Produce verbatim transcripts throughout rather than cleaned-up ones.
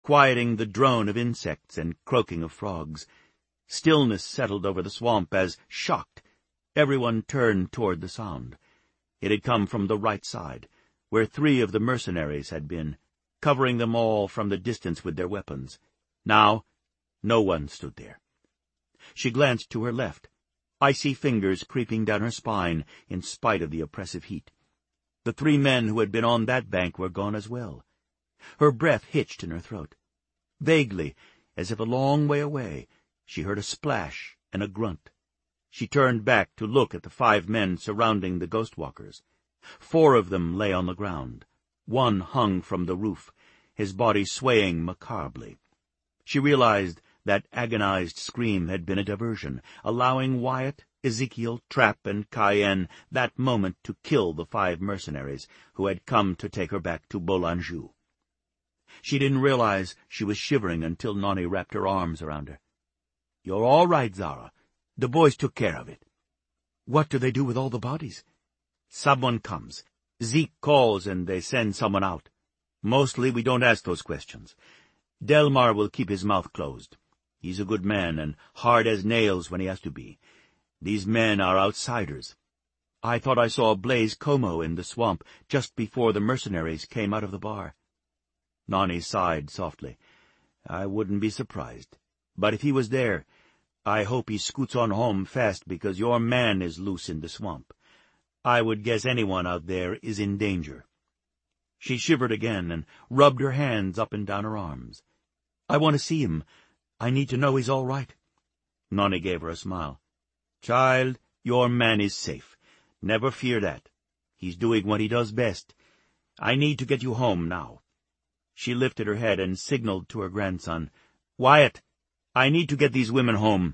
quieting the drone of insects and croaking of frogs. Stillness settled over the swamp as, shocked, everyone turned toward the sound. It had come from the right side, where three of the mercenaries had been, covering them all from the distance with their weapons. Now, no one stood there. She glanced to her left, icy fingers creeping down her spine in spite of the oppressive heat. The three men who had been on that bank were gone as well. Her breath hitched in her throat. Vaguely, as if a long way away, she heard a splash and a grunt. She turned back to look at the five men surrounding the ghost walkers. Four of them lay on the ground. One hung from the roof, his body swaying macabrely. She realized that agonized scream had been a diversion, allowing Wyatt, Ezekiel, Trap, and Cayenne that moment to kill the five mercenaries who had come to take her back to Bolanjou. She didn't realize she was shivering until Nani wrapped her arms around her. "You're all right, Zara. The boys took care of it." "What do they do with all the bodies?" "Someone comes. Zeke calls and they send someone out. Mostly we don't ask those questions. Delmar will keep his mouth closed. He's a good man and hard as nails when he has to be. These men are outsiders. I thought I saw Blaze Como in the swamp just before the mercenaries came out of the bar." Nani sighed softly. "I wouldn't be surprised. But if he was there, I hope he scoots on home fast because your man is loose in the swamp. I would guess anyone out there is in danger." She shivered again and rubbed her hands up and down her arms. "I want to see him. I need to know he's all right." Nani gave her a smile. "Child, your man is safe. Never fear that. He's doing what he does best. I need to get you home now." She lifted her head and signaled to her grandson, "Wyatt, I need to get these women home."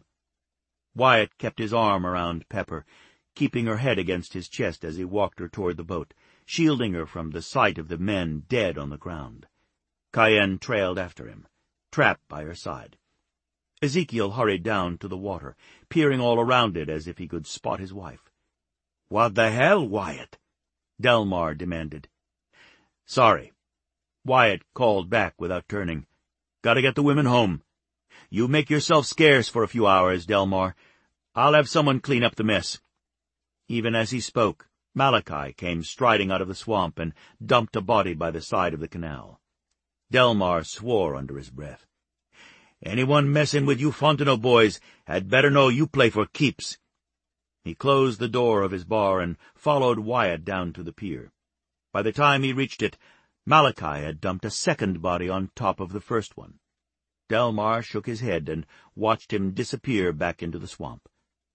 Wyatt kept his arm around Pepper, keeping her head against his chest as he walked her toward the boat, shielding her from the sight of the men dead on the ground. Cayenne trailed after him, Trap by her side. Ezekiel hurried down to the water, peering all around it as if he could spot his wife. "What the hell, Wyatt?" Delmar demanded. "Sorry." Wyatt called back without turning. "Gotta get the women home. You make yourself scarce for a few hours, Delmar. I'll have someone clean up the mess." Even as he spoke, Malachi came striding out of the swamp and dumped a body by the side of the canal. Delmar swore under his breath. "Anyone messing with you Fontenot boys had better know you play for keeps." He closed the door of his bar and followed Wyatt down to the pier. By the time he reached it, Malachi had dumped a second body on top of the first one. Delmar shook his head and watched him disappear back into the swamp.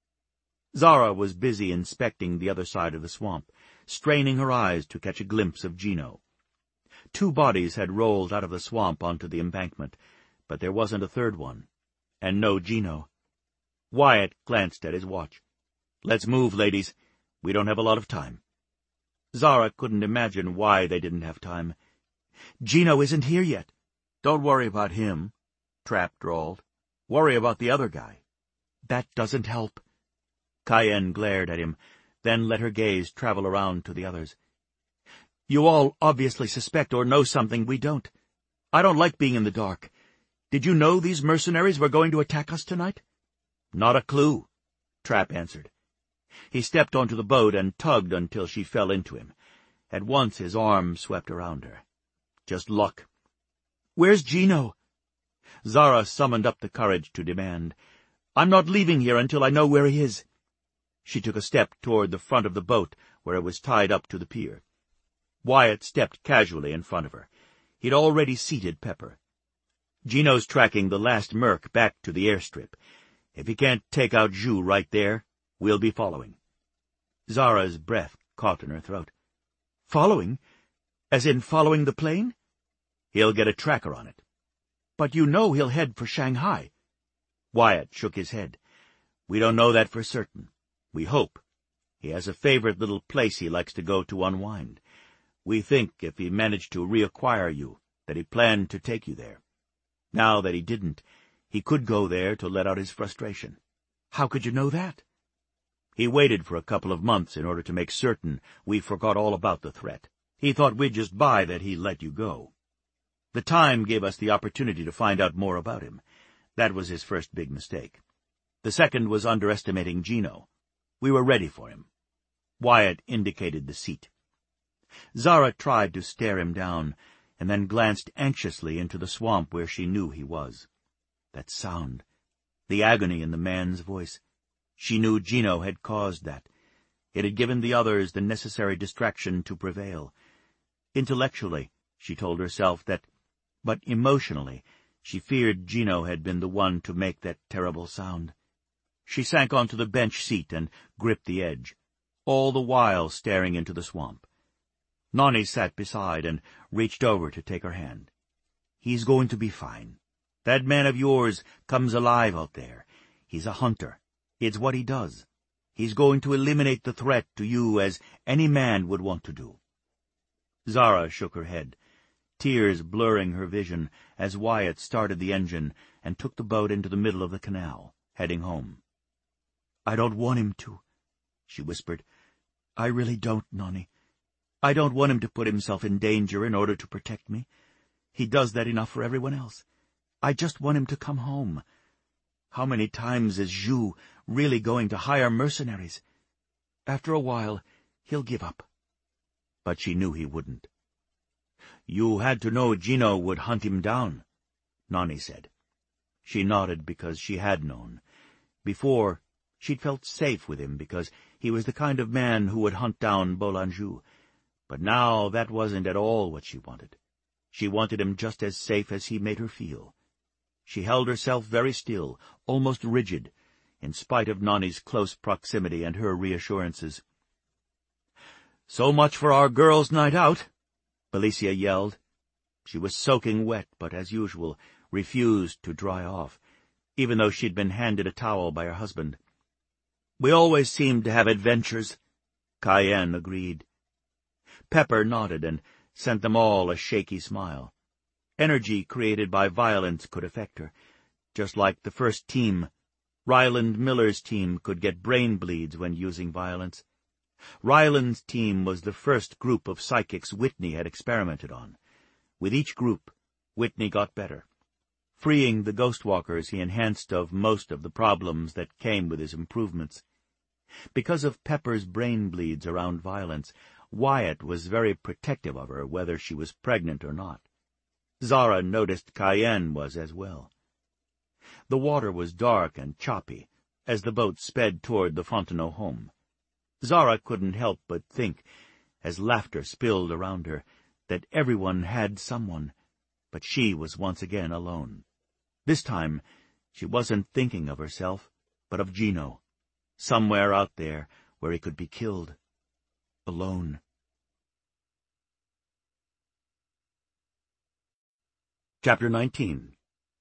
Zara was busy inspecting the other side of the swamp, straining her eyes to catch a glimpse of Gino. Two bodies had rolled out of the swamp onto the embankment, but there wasn't a third one, and no Gino. Wyatt glanced at his watch. "Let's move, ladies. We don't have a lot of time." Zara couldn't imagine why they didn't have time. "Gino isn't here yet." "Don't worry about him," Trap drawled. "Worry about the other guy." "That doesn't help." Cayenne glared at him, then let her gaze travel around to the others. "You all obviously suspect or know something we don't. I don't like being in the dark. Did you know these mercenaries were going to attack us tonight?" "Not a clue," Trap answered. He stepped onto the boat and tugged until she fell into him. At once his arm swept around her. "Just luck." "Where's Gino?" Zara summoned up the courage to demand, "I'm not leaving here until I know where he is." She took a step toward the front of the boat, where it was tied up to the pier. Wyatt stepped casually in front of her. He'd already seated Pepper. "Gino's tracking the last merc back to the airstrip. If he can't take out Zhu right there, we'll be following." Zara's breath caught in her throat. "Following? As in following the plane?" "He'll get a tracker on it." "But you know he'll head for Shanghai." Wyatt shook his head. "We don't know that for certain. We hope. He has a favorite little place he likes to go to unwind. We think if he managed to reacquire you, that he planned to take you there. Now that he didn't, he could go there to let out his frustration." "How could you know that?" "He waited for a couple of months in order to make certain we forgot all about the threat. He thought we'd just buy that he let you go." The time gave us the opportunity to find out more about him. That was his first big mistake. The second was underestimating Gino. We were ready for him. Wyatt indicated the seat. Zara tried to stare him down, and then glanced anxiously into the swamp where she knew he was. That sound, the agony in the man's voice. She knew Gino had caused that. It had given the others the necessary distraction to prevail. Intellectually, she told herself that, but emotionally, she feared Gino had been the one to make that terrible sound. She sank onto the bench seat and gripped the edge, all the while staring into the swamp. Nonny sat beside and reached over to take her hand. "He's going to be fine. That man of yours comes alive out there. He's a hunter. It's what he does. He's going to eliminate the threat to you as any man would want to do." Zara shook her head, tears blurring her vision as Wyatt started the engine and took the boat into the middle of the canal, heading home. "I don't want him to," she whispered. "I really don't, Nonny. I don't want him to put himself in danger in order to protect me. He does that enough for everyone else. I just want him to come home. How many times is Zhu really going to hire mercenaries? After a while, he'll give up." But she knew he wouldn't. "You had to know Gino would hunt him down," Nonny said. She nodded because she had known. Before, she'd felt safe with him because he was the kind of man who would hunt down Bolan Zhu. But now that wasn't at all what she wanted. She wanted him just as safe as he made her feel. She held herself very still, almost rigid, in spite of Nonny's close proximity and her reassurances. "So much for our girls' night out," Felicia yelled. She was soaking wet, but as usual, refused to dry off, even though she'd been handed a towel by her husband. "We always seem to have adventures," Cayenne agreed. Pepper nodded and sent them all a shaky smile. Energy created by violence could affect her, just like the first team. Ryland Miller's team could get brain bleeds when using violence. Ryland's team was the first group of psychics Whitney had experimented on. With each group, Whitney got better. Freeing the Ghostwalkers, he enhanced of most of the problems that came with his improvements. Because of Pepper's brain bleeds around violence, Wyatt was very protective of her, whether she was pregnant or not. Zara noticed Cayenne was as well. The water was dark and choppy as the boat sped toward the Fontenot home. Zara couldn't help but think, as laughter spilled around her, that everyone had someone, but she was once again alone. This time, she wasn't thinking of herself, but of Gino, somewhere out there where he could be killed. Alone. Chapter nineteen.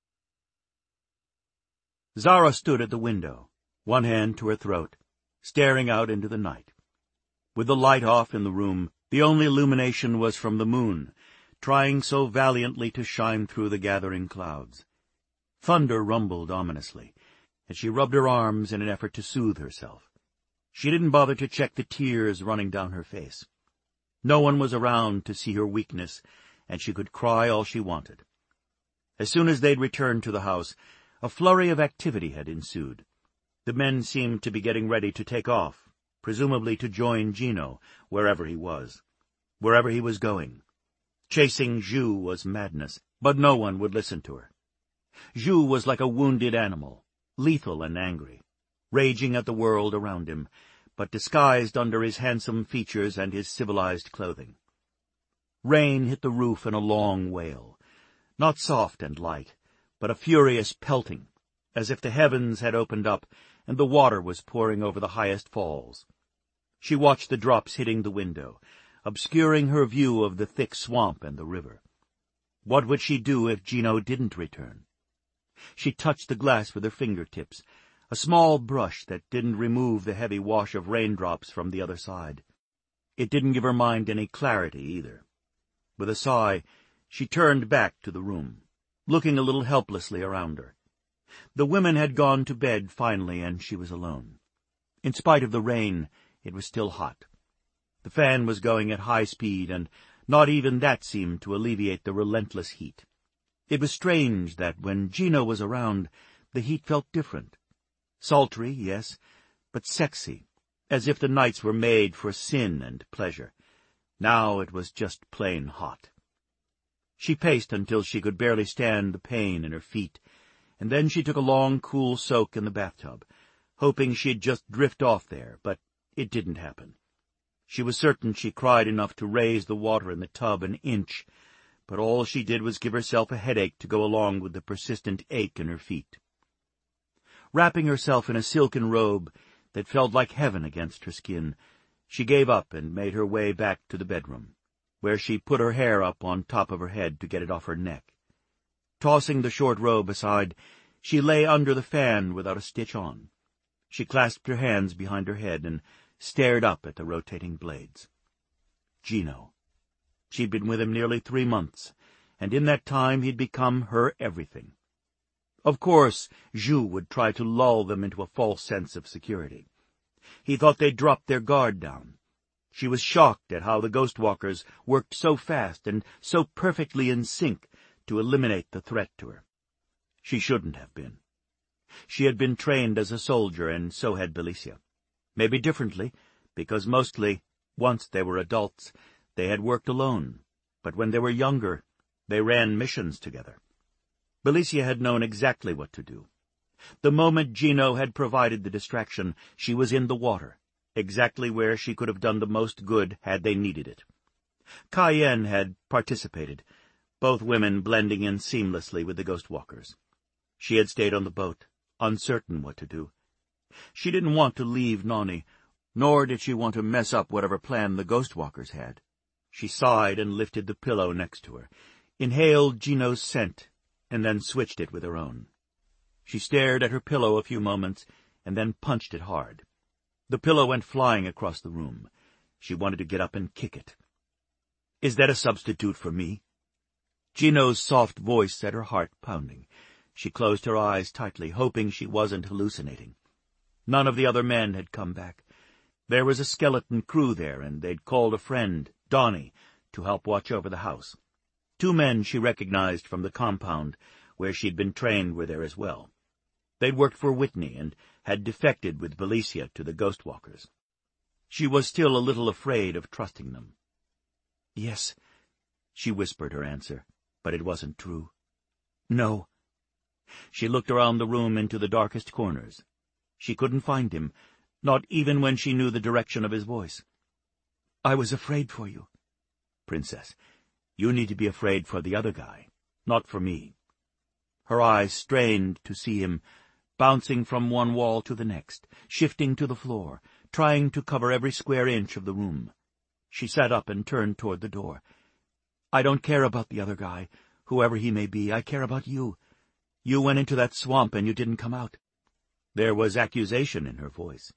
Zara stood at the window, one hand to her throat, staring out into the night. With the light off in the room, the only illumination was from the moon, trying so valiantly to shine through the gathering clouds. Thunder rumbled ominously, and she rubbed her arms in an effort to soothe herself. She didn't bother to check the tears running down her face. No one was around to see her weakness, and she could cry all she wanted. As soon as they'd returned to the house, a flurry of activity had ensued. The men seemed to be getting ready to take off, presumably to join Gino, wherever he was, wherever he was going. Chasing Zhu was madness, but no one would listen to her. Zhu was like a wounded animal, lethal and angry, raging at the world around him, but disguised under his handsome features and his civilized clothing. Rain hit the roof in a long wail, not soft and light, but a furious pelting, as if the heavens had opened up and the water was pouring over the highest falls. She watched the drops hitting the window, obscuring her view of the thick swamp and the river. What would she do if Gino didn't return? She touched the glass with her fingertips, a small brush that didn't remove the heavy wash of raindrops from the other side. It didn't give her mind any clarity either. With a sigh, she turned back to the room, looking a little helplessly around her. The women had gone to bed finally, and she was alone. In spite of the rain, it was still hot. The fan was going at high speed, and Not even that seemed to alleviate the relentless heat. It was strange that when Gino was around, the heat felt different. Sultry, yes, but sexy, as if the nights were made for sin and pleasure. Now it was just plain hot. She paced until she could barely stand the pain in her feet, and then she took a long, cool soak in the bathtub, hoping she'd just drift off there, but it didn't happen. She was certain she cried enough to raise the water in the tub an inch, but all she did was give herself a headache to go along with the persistent ache in her feet. Wrapping herself in a silken robe that felt like heaven against her skin, she gave up and made her way back to the bedroom, where she put her hair up on top of her head to get it off her neck. Tossing the short robe aside, she lay under the fan without a stitch on. She clasped her hands behind her head and stared up at the rotating blades. Gino. She'd been with him nearly three months, and in that time he'd become her everything. Of course, Zhu would try to lull them into a false sense of security. He thought they'd dropped their guard down. She was shocked at how the Ghost Walkers worked so fast and so perfectly in sync to eliminate the threat to her. She shouldn't have been. She had been trained as a soldier, and so had Belicia. Maybe differently, because mostly, once they were adults, they had worked alone, but when they were younger, they ran missions together. Belicia had known exactly what to do. The moment Gino had provided the distraction, she was in the water, exactly where she could have done the most good had they needed it. Cayenne had participated, both women blending in seamlessly with the Ghost Walkers. She had stayed on the boat, uncertain what to do. She didn't want to leave Nani, nor did she want to mess up whatever plan the Ghost Walkers had. She sighed and lifted the pillow next to her, inhaled Gino's scent, and then switched it with her own. She stared at her pillow a few moments, and then punched it hard. The pillow went flying across the room. She wanted to get up and kick it. "Is that a substitute for me?" Gino's soft voice set her heart pounding. She closed her eyes tightly, hoping she wasn't hallucinating. None of the other men had come back. There was a skeleton crew there, and they'd called a friend, Donnie, to help watch over the house. Two men she recognized from the compound, where she'd been trained, were there as well. They'd worked for Whitney and had defected with Belicia to the Ghost Walkers. She was still a little afraid of trusting them. "Yes," she whispered her answer, but it wasn't true. "No." She looked around the room into the darkest corners. She couldn't find him, not even when she knew the direction of his voice. "I was afraid for you." "Princess, you need to be afraid for the other guy, not for me." Her eyes strained to see him, bouncing from one wall to the next, shifting to the floor, trying to cover every square inch of the room. She sat up and turned toward the door. "I don't care about the other guy, whoever he may be. I care about you. You went into that swamp and you didn't come out." There was accusation in her voice.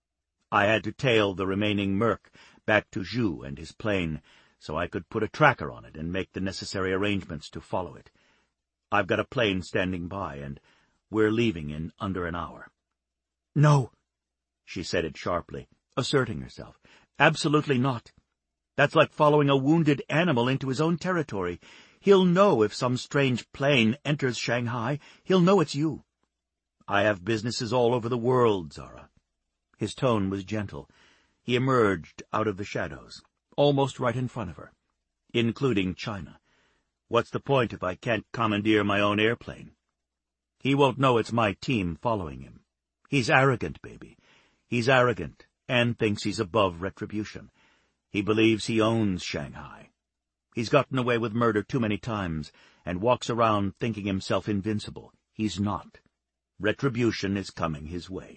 "I had to tail the remaining Merc back to Zhu and his plane, so I could put a tracker on it and make the necessary arrangements to follow it. I've got a plane standing by, and we're leaving in under an hour." "No," she said it sharply, asserting herself. "Absolutely not. That's like following a wounded animal into his own territory. He'll know if some strange plane enters Shanghai. He'll know it's you. I have businesses all over the world, Zara." His tone was gentle. He emerged out of the shadows, almost right in front of her, including China. "What's the point if I can't commandeer my own airplane? He won't know it's my team following him. He's arrogant, baby. He's arrogant and thinks he's above retribution. He believes he owns Shanghai. He's gotten away with murder too many times and walks around thinking himself invincible. He's not. Retribution is coming his way."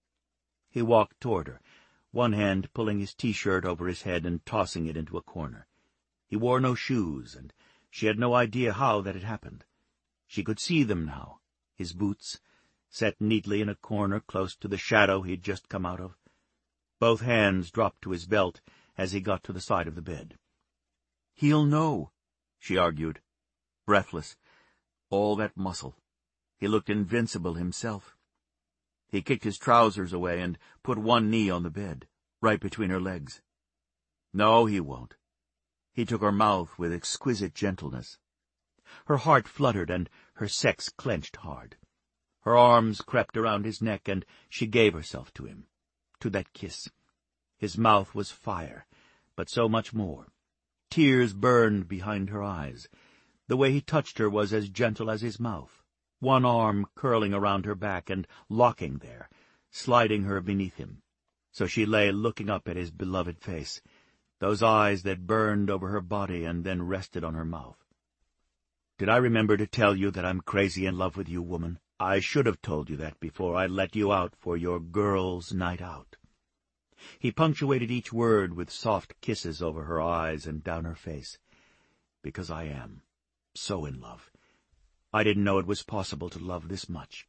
He walked toward her, one hand pulling his T-shirt over his head and tossing it into a corner. He wore no shoes, and she had no idea how that had happened. She could see them now, his boots, set neatly in a corner close to the shadow he'd just come out of. Both hands dropped to his belt as he got to the side of the bed. "He'll know," she argued, breathless. All that muscle. He looked invincible himself. He kicked his trousers away and put one knee on the bed, right between her legs. "No, he won't. He took her mouth with exquisite gentleness. Her heart fluttered, and her sex clenched hard. Her arms crept around his neck, and she gave herself to him, to that kiss. His mouth was fire, but so much more. Tears burned behind her eyes. The way he touched her was as gentle as his mouth, one arm curling around her back and locking there, sliding her beneath him. So she lay looking up at his beloved face, those eyes that burned over her body and then rested on her mouth. "Did I remember to tell you that I'm crazy in love with you, woman? I should have told you that before I let you out for your girls' night out." He punctuated each word with soft kisses over her eyes and down her face. "Because I am so in love. I didn't know it was possible to love this much."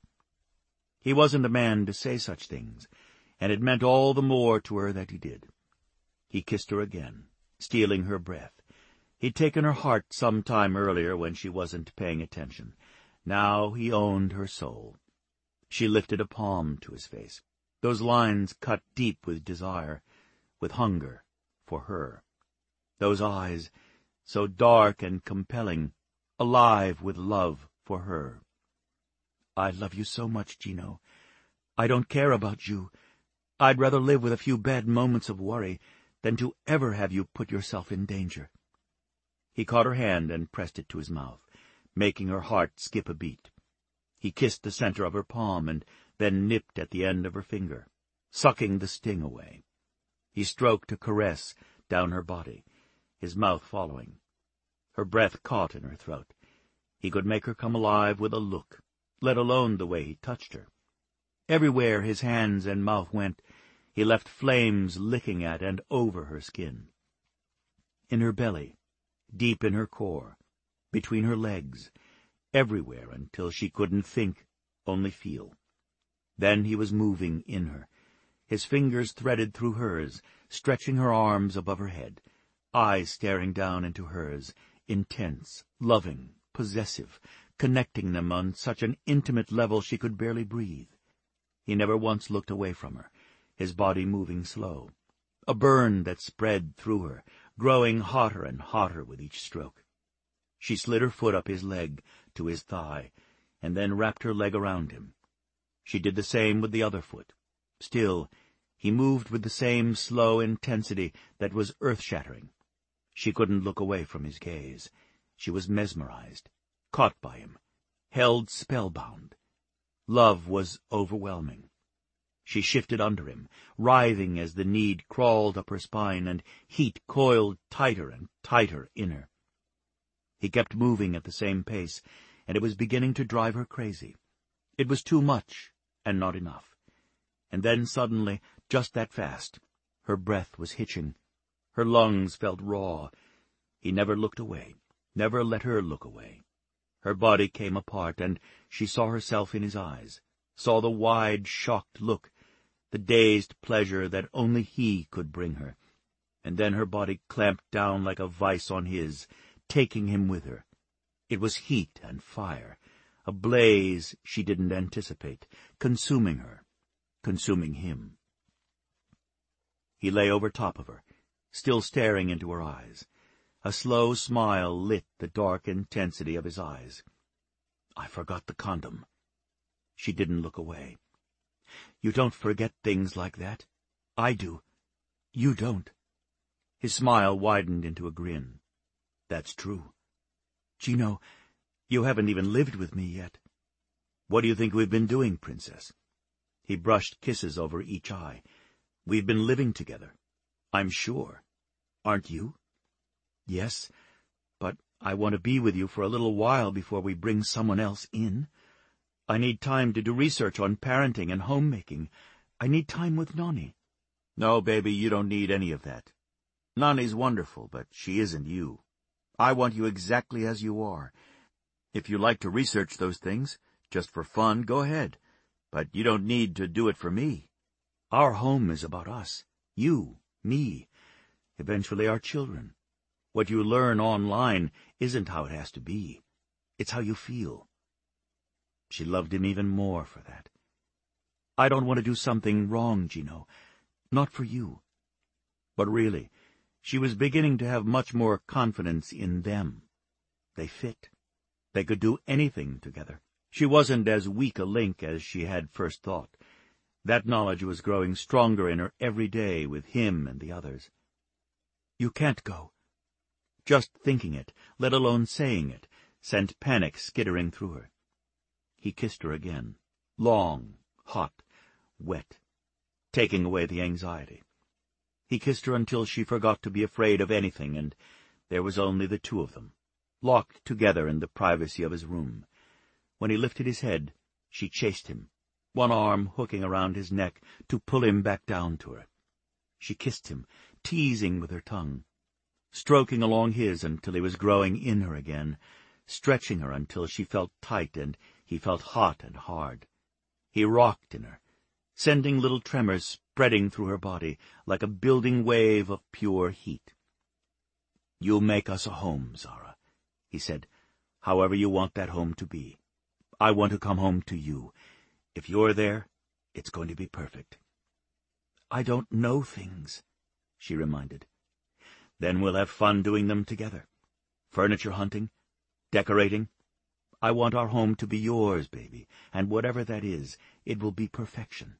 He wasn't a man to say such things, and it meant all the more to her that he did. He kissed her again, stealing her breath. He'd taken her heart some time earlier when she wasn't paying attention. Now he owned her soul. She lifted a palm to his face. Those lines cut deep with desire, with hunger for her. Those eyes, so dark and compelling, alive with love for her. "I love you so much, Gino. I don't care about you. I'd rather live with a few bad moments of worry than to ever have you put yourself in danger." He caught her hand and pressed it to his mouth, making her heart skip a beat. He kissed the center of her palm and then nipped at the end of her finger, sucking the sting away. He stroked a caress down her body, his mouth following. Her breath caught in her throat. He could make her come alive with a look, let alone the way he touched her. Everywhere his hands and mouth went, he left flames licking at and over her skin. In her belly, deep in her core, between her legs, everywhere until she couldn't think, only feel. Then he was moving in her. His fingers threaded through hers, stretching her arms above her head, eyes staring down into hers, intense, loving, possessive, connecting them on such an intimate level she could barely breathe. He never once looked away from her, his body moving slow, a burn that spread through her, growing hotter and hotter with each stroke. She slid her foot up his leg to his thigh, and then wrapped her leg around him. She did the same with the other foot. Still, he moved with the same slow intensity that was earth-shattering. She couldn't look away from his gaze. She was mesmerized, caught by him, held spellbound. Love was overwhelming. She shifted under him, writhing as the need crawled up her spine and heat coiled tighter and tighter in her. He kept moving at the same pace, and it was beginning to drive her crazy. It was too much and not enough. And then suddenly, just that fast, her breath was hitching. Her lungs felt raw. He never looked away, never let her look away. Her body came apart, and she saw herself in his eyes, saw the wide, shocked look, the dazed pleasure that only he could bring her. And then her body clamped down like a vice on his, taking him with her. It was heat and fire, a blaze she didn't anticipate, consuming her, consuming him. He lay over top of her, still staring into her eyes. A slow smile lit the dark intensity of his eyes. "I forgot the condom." She didn't look away. "You don't forget things like that. I do. You don't." His smile widened into a grin. "That's true. Gino, you haven't even lived with me yet." "What do you think we've been doing, Princess?" He brushed kisses over each eye. "We've been living together. I'm sure. Aren't you?" "Yes, but I want to be with you for a little while before we bring someone else in. I need time to do research on parenting and homemaking. I need time with Nani." "No, baby, you don't need any of that. Nani's wonderful, but she isn't you. I want you exactly as you are. If you like to research those things, just for fun, go ahead. But you don't need to do it for me. Our home is about us, you, me, eventually our children. What you learn online isn't how it has to be. It's how you feel." She loved him even more for that. "I don't want to do something wrong, Gino. Not for you. But really, She was beginning to have much more confidence in them. They fit. They could do anything together. She wasn't as weak a link as she had first thought. That knowledge was growing stronger in her every day with him and the others. "You can't go." Just thinking it, let alone saying it, sent panic skittering through her. He kissed her again, long, hot, wet, taking away the anxiety. He kissed her until she forgot to be afraid of anything, and there was only the two of them, locked together in the privacy of his room. When he lifted his head, she chased him, one arm hooking around his neck to pull him back down to her. She kissed him, teasing with her tongue, stroking along his until he was growing in her again, stretching her until she felt tight and he felt hot and hard. He rocked in her, sending little tremors spreading through her body like a building wave of pure heat. "You make us a home, Zara," he said, "however you want that home to be. I want to come home to you. If you're there, it's going to be perfect." "I don't know things," she reminded. "Then we'll have fun doing them together. Furniture hunting, decorating. I want our home to be yours, baby, and whatever that is, it will be perfection."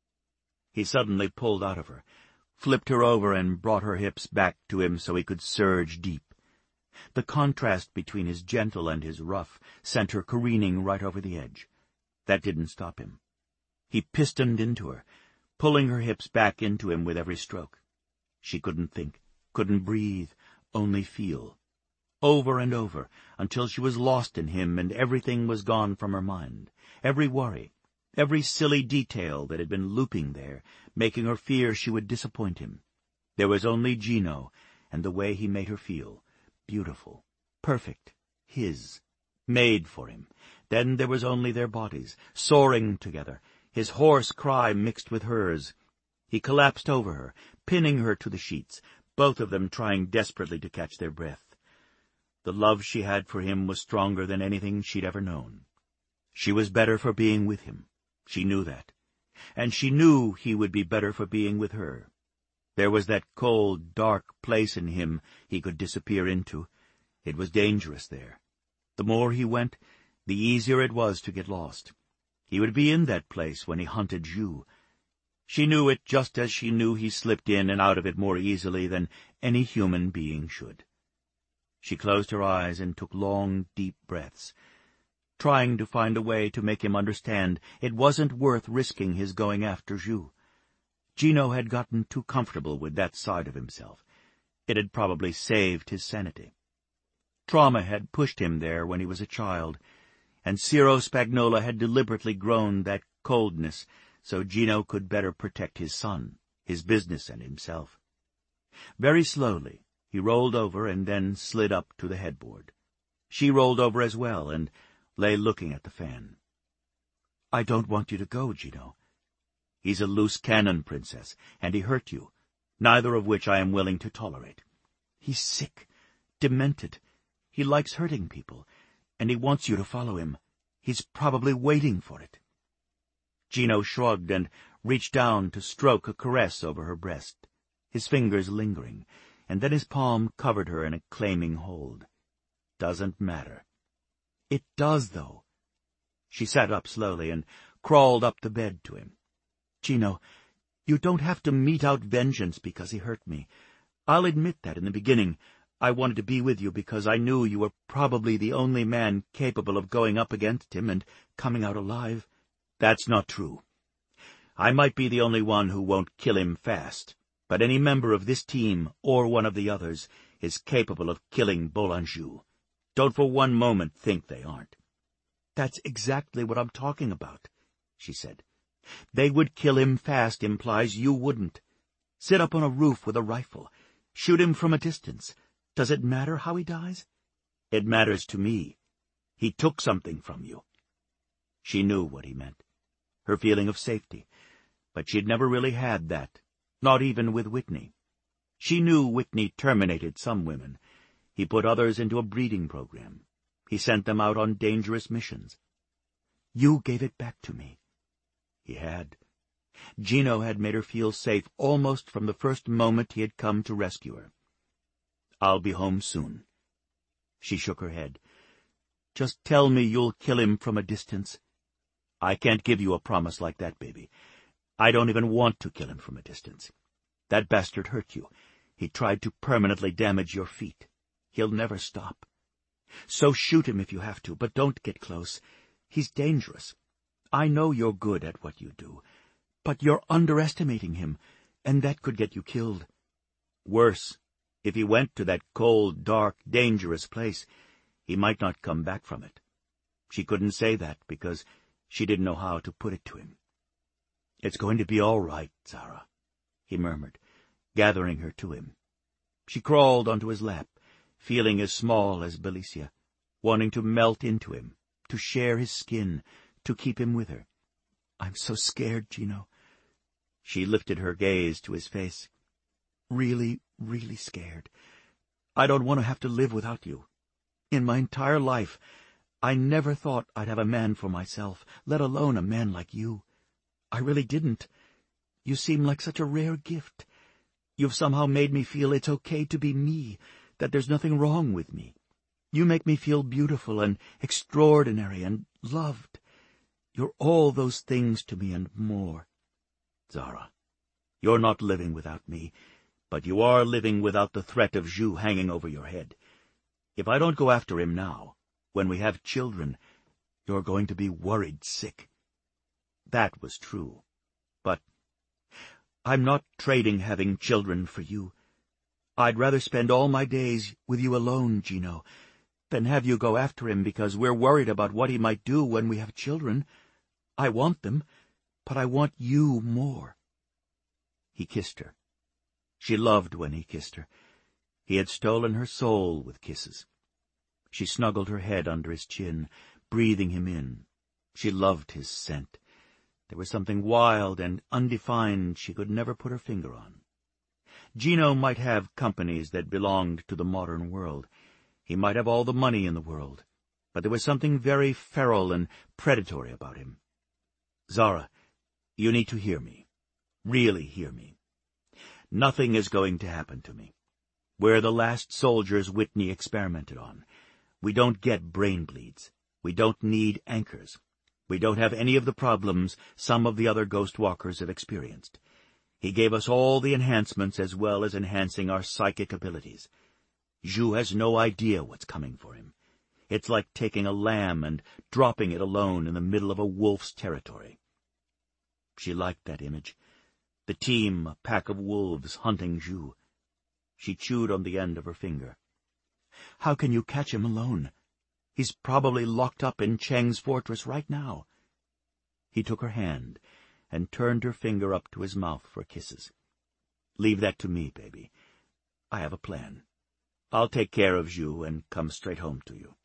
He suddenly pulled out of her, flipped her over and brought her hips back to him so he could surge deep. The contrast between his gentle and his rough sent her careening right over the edge. That didn't stop him. He pistoned into her, pulling her hips back into him with every stroke. She couldn't think, couldn't breathe, only feel. Over and over, until she was lost in him and everything was gone from her mind. Every worry, every silly detail that had been looping there, making her fear she would disappoint him. There was only Gino and the way he made her feel. Beautiful, perfect, his, made for him. Then there was only their bodies, soaring together, his hoarse cry mixed with hers. He collapsed over her, pinning her to the sheets, both of them trying desperately to catch their breath. The love she had for him was stronger than anything she'd ever known. She was better for being with him. She knew that. And she knew he would be better for being with her. There was that cold, dark place in him he could disappear into. It was dangerous there. The more he went, the easier it was to get lost. He would be in that place when he hunted Zhu. She knew it just as she knew he slipped in and out of it more easily than any human being should. She closed her eyes and took long, deep breaths, trying to find a way to make him understand it wasn't worth risking his going after Zhu. Gino had gotten too comfortable with that side of himself. It had probably saved his sanity. Trauma had pushed him there when he was a child, and Ciro Spagnola had deliberately grown that coldness so Gino could better protect his son, his business, and himself. Very slowly, he rolled over and then slid up to the headboard. She rolled over as well and lay looking at the fan. "I don't want you to go, Gino." "He's a loose cannon, Princess, and he hurt you, neither of which I am willing to tolerate." "He's sick, demented. He likes hurting people, and he wants you to follow him. He's probably waiting for it." Gino shrugged and reached down to stroke a caress over her breast, his fingers lingering, and then his palm covered her in a claiming hold. "Doesn't matter." "It does, though." She sat up slowly and crawled up the bed to him. "Gino, you don't have to mete out vengeance because he hurt me. I'll admit that in the beginning I wanted to be with you because I knew you were probably the only man capable of going up against him and coming out alive." "That's not true. I might be the only one who won't kill him fast, but any member of this team, or one of the others, is capable of killing Boulanger. Don't for one moment think they aren't." "That's exactly what I'm talking about," she said. "They would kill him fast implies you wouldn't. Sit up on a roof with a rifle. Shoot him from a distance. Does it matter how he dies?" "It matters to me. He took something from you." She knew what he meant. Her feeling of safety. But she'd never really had that, not even with Whitney. She knew Whitney terminated some women. He put others into a breeding program. He sent them out on dangerous missions. "You gave it back to me." He had. Gino had made her feel safe almost from the first moment he had come to rescue her. I'll be home soon." She shook her head. "Just tell me you'll kill him from a distance." "I can't give you a promise like that, baby. I don't even want to kill him from a distance. That bastard hurt you. He tried to permanently damage your feet. He'll never stop. So shoot him if you have to, but don't get close. He's dangerous. I know you're good at what you do, but you're underestimating him, and that could get you killed. Worse, if he went to that cold, dark, dangerous place, he might not come back from it." She couldn't say that because she didn't know how to put it to him. "It's going to be all right, Zara," he murmured, gathering her to him. She crawled onto his lap, feeling as small as Belicia, wanting to melt into him, to share his skin, to keep him with her. "I'm so scared, Gino." She lifted her gaze to his face. "Really, really scared. I don't want to have to live without you. In my entire life, I never thought I'd have a man for myself, let alone a man like you. I really didn't. You seem like such a rare gift. You've somehow made me feel it's okay to be me, that there's nothing wrong with me. You make me feel beautiful and extraordinary and loved. You're all those things to me and more. Zara, you're not living without me, but you are living without the threat of Zhu hanging over your head. If I don't go after him now, when we have children, you're going to be worried sick." That was true. But I'm not trading having children for you. I'd rather spend all my days with you alone, Gino, than have you go after him because we're worried about what he might do when we have children. I want them, but I want you more. He kissed her. She loved when he kissed her. He had stolen her soul with kisses. She snuggled her head under his chin, breathing him in. She loved his scent. There was something wild and undefined she could never put her finger on. Gino might have companies that belonged to the modern world. He might have all the money in the world, but there was something very feral and predatory about him. Zara, you need to hear me. Really hear me. Nothing is going to happen to me. We're the last soldiers Whitney experimented on. We don't get brain bleeds. We don't need anchors. We don't have any of the problems some of the other ghost walkers have experienced. He gave us all the enhancements as well as enhancing our psychic abilities. Zhu has no idea what's coming for him. It's like taking a lamb and dropping it alone in the middle of a wolf's territory. She liked that image. The team, a pack of wolves hunting Zhu. She chewed on the end of her finger. How can you catch him alone? He's probably locked up in Cheng's fortress right now. He took her hand and turned her finger up to his mouth for kisses. Leave that to me, baby. I have a plan. I'll take care of Zhu and come straight home to you.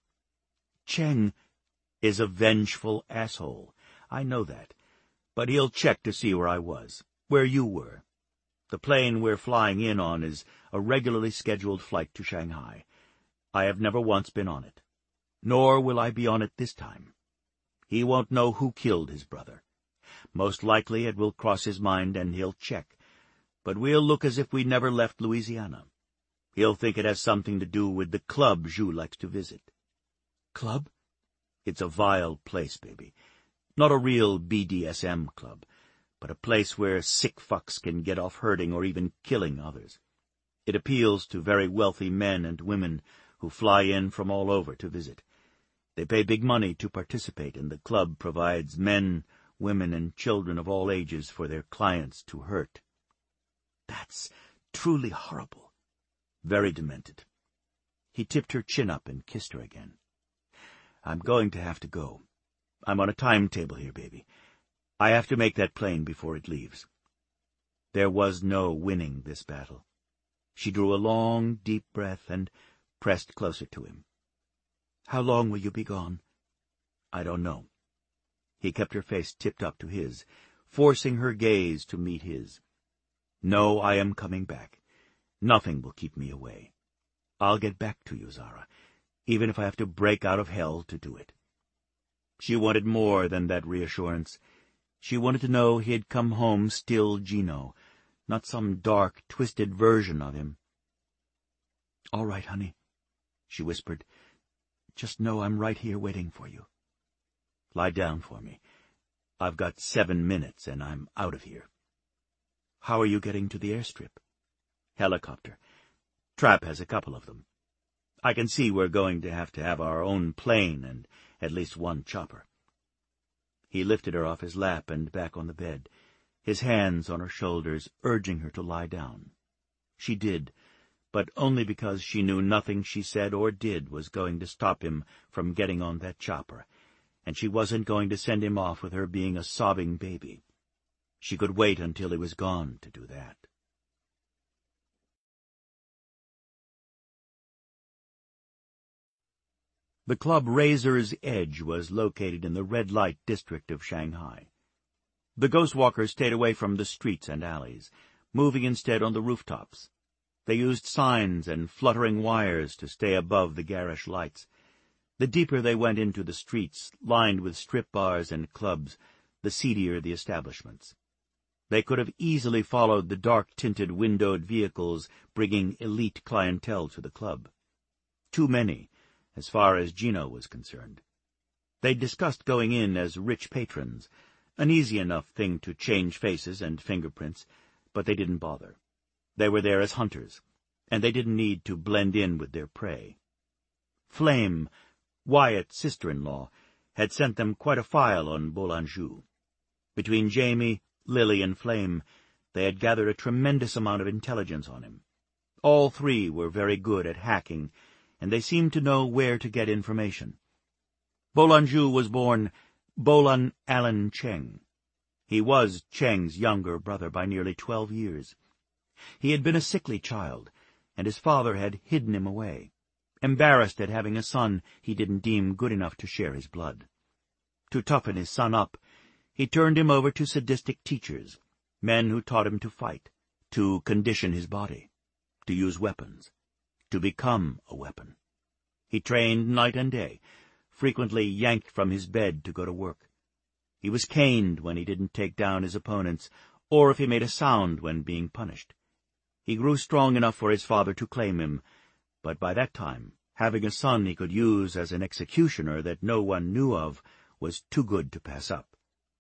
Cheng is a vengeful asshole. I know that. But he'll check to see where I was, where you were. The plane we're flying in on is a regularly scheduled flight to Shanghai. I have never once been on it. Nor will I be on it this time. He won't know who killed his brother. Most likely it will cross his mind and he'll check. But we'll look as if we never left Louisiana. He'll think it has something to do with the club Zhu likes to visit. Club? It's a vile place, baby. Not a real B D S M club, but a place where sick fucks can get off hurting or even killing others. It appeals to very wealthy men and women who fly in from all over to visit. They pay big money to participate, and the club provides men, women, and children of all ages for their clients to hurt. That's truly horrible. Very demented. He tipped her chin up and kissed her again. I'm going to have to go. I'm on a timetable here, baby. I have to make that plane before it leaves. There was no winning this battle. She drew a long, deep breath and pressed closer to him. How long will you be gone? I don't know. He kept her face tipped up to his, forcing her gaze to meet his. No, I am coming back. Nothing will keep me away. I'll get back to you, Zara, even if I have to break out of hell to do it. She wanted more than that reassurance. She wanted to know he had come home still Gino, not some dark, twisted version of him. "All right, honey," she whispered. "Just know I'm right here waiting for you. Lie down for me. I've got seven minutes, and I'm out of here." "How are you getting to the airstrip?" "Helicopter. Trap has a couple of them. I can see we're going to have to have our own plane and at least one chopper." He lifted her off his lap and back on the bed, his hands on her shoulders, urging her to lie down. She did, but only because she knew nothing she said or did was going to stop him from getting on that chopper, and she wasn't going to send him off with her being a sobbing baby. She could wait until he was gone to do that. The club Razor's Edge was located in the red light district of Shanghai. The ghost walkers stayed away from the streets and alleys, moving instead on the rooftops. They used signs and fluttering wires to stay above the garish lights. The deeper they went into the streets, lined with strip bars and clubs, the seedier the establishments. They could have easily followed the dark-tinted windowed vehicles bringing elite clientele to the club. Too many, as far as Gino was concerned. They discussed going in as rich patrons, an easy enough thing to change faces and fingerprints, but they didn't bother. They were there as hunters, and they didn't need to blend in with their prey. Flame, Wyatt's sister-in-law, had sent them quite a file on Boulanger. Between Jamie, Lily, and Flame, they had gathered a tremendous amount of intelligence on him. All three were very good at hacking, and they seemed to know where to get information. Boulanger was born Bolan Allen Cheng. He was Cheng's younger brother by nearly twelve years. He had been a sickly child, and his father had hidden him away, embarrassed at having a son he didn't deem good enough to share his blood. To toughen his son up, he turned him over to sadistic teachers, men who taught him to fight, to condition his body, to use weapons, to become a weapon. He trained night and day, frequently yanked from his bed to go to work. He was caned when he didn't take down his opponents, or if he made a sound when being punished. He grew strong enough for his father to claim him, but by that time, having a son he could use as an executioner that no one knew of was too good to pass up.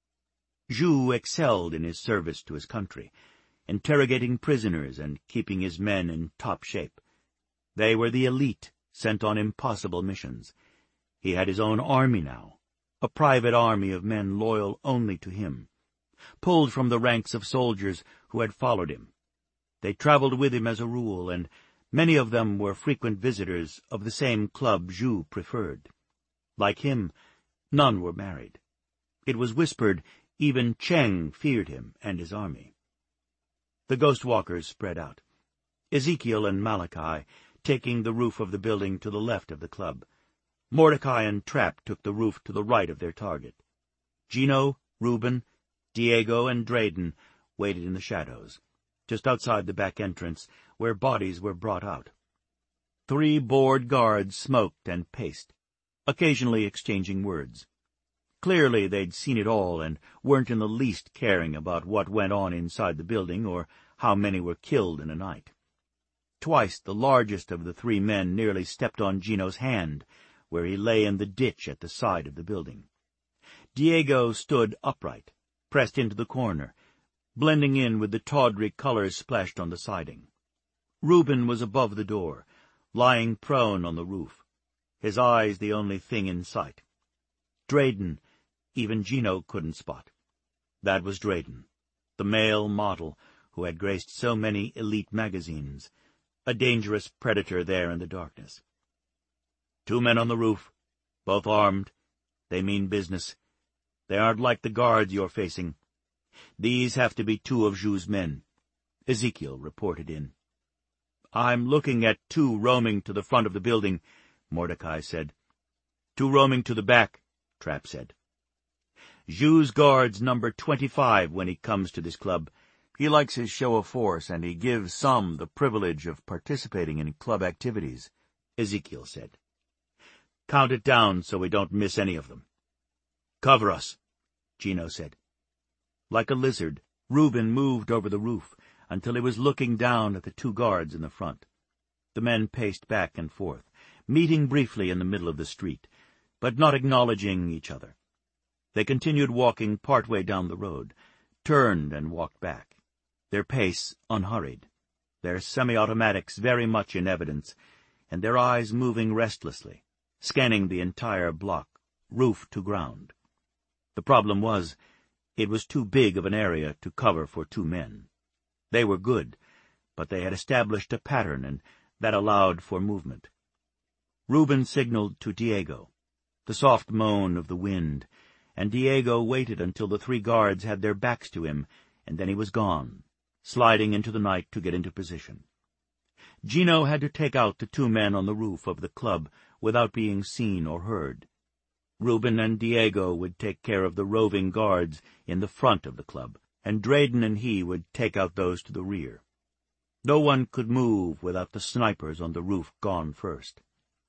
Zhu excelled in his service to his country, interrogating prisoners and keeping his men in top shape. They were the elite, sent on impossible missions. He had his own army now, a private army of men loyal only to him, pulled from the ranks of soldiers who had followed him. They traveled with him as a rule, and many of them were frequent visitors of the same club Zhu preferred. Like him, none were married. It was whispered even Cheng feared him and his army. The ghost walkers spread out, Ezekiel and Malachi taking the roof of the building to the left of the club. Mordecai and Trap took the roof to the right of their target. Gino, Reuben, Diego, and Drayden waited in the shadows, just outside the back entrance, where bodies were brought out. Three bored guards smoked and paced, occasionally exchanging words. Clearly they'd seen it all and weren't in the least caring about what went on inside the building or how many were killed in a night. Twice the largest of the three men nearly stepped on Gino's hand, where he lay in the ditch at the side of the building. Diego stood upright, pressed into the corner, blending in with the tawdry colors splashed on the siding. Reuben was above the door, lying prone on the roof, his eyes the only thing in sight. Drayden, even Gino couldn't spot. That was Drayden, the male model who had graced so many elite magazines, a dangerous predator there in the darkness. Two men on the roof, both armed. They mean business. They aren't like the guards you're facing. These have to be two of Zhu's men, Ezekiel reported in. I'm looking at two roaming to the front of the building, Mordecai said. Two roaming to the back, Trap said. Zhu's guards number twenty-five when he comes to this club. He likes his show of force, and he gives some the privilege of participating in club activities, Ezekiel said. Count it down so we don't miss any of them. Cover us, Gino said. Like a lizard, Reuben moved over the roof until he was looking down at the two guards in the front. The men paced back and forth, meeting briefly in the middle of the street, but not acknowledging each other. They continued walking part way down the road, turned and walked back, their pace unhurried, their semi-automatics very much in evidence, and their eyes moving restlessly, scanning the entire block, roof to ground. The problem was, it was too big of an area to cover for two men. They were good, but they had established a pattern, and that allowed for movement. Reuben signaled to Diego, the soft moan of the wind, and Diego waited until the three guards had their backs to him, and then he was gone, sliding into the night to get into position. Gino had to take out the two men on the roof of the club without being seen or heard. Reuben and Diego would take care of the roving guards in the front of the club, and Drayden and he would take out those to the rear. No one could move without the snipers on the roof gone first.